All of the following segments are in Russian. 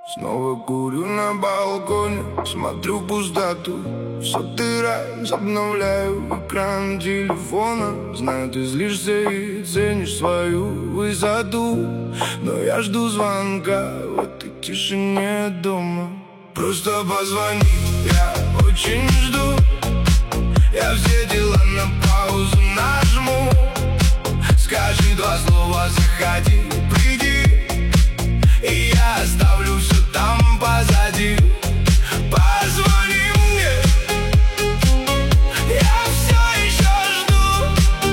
Снова курю на балконе, смотрю в пустоту. В сотый раз обновляю экран телефона. Знаю, ты злишься и ценишь свою высоту, но я жду звонка в этой тишине дома. Просто позвони, я очень жду. Я все дела на паузу нажму. Скажи два слова, заходи, приди, и я оставлю все там позади. Позвони мне, я все еще жду.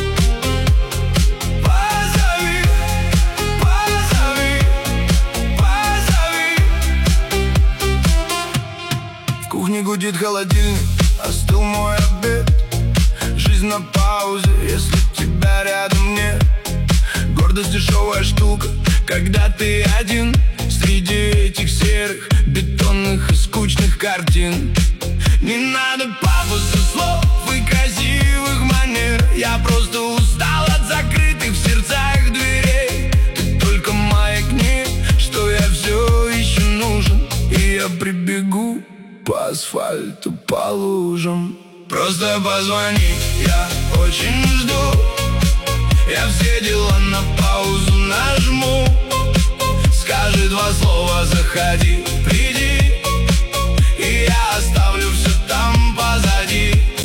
Позови, позови, позови. В кухне гудит холодильник, остыл мой обед. Жизнь на паузе, если тебя рядом нет. Гордость дешевая штука, когда ты один среди этих серых, бетонных и скучных картин. Не надо пафоса слов и красивых манер. Я просто устал от закрытых в сердцах дверей. Ты только маякни, что я все еще нужен, и я прибегу по асфальту, по лужам. Просто позвони, я очень жду. Я все дела на паузу нажму. Скажи два слова, заходи,